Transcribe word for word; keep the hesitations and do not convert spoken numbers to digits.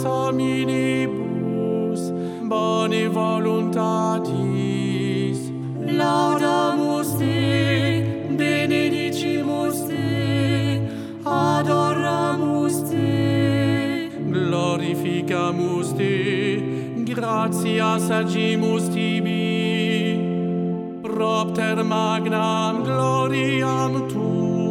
hominibus boni voluntatis laudamus te, benedicimus te, adoramus te, glorificamus te, gratias agimus tibi, propter magnam gloriam tu.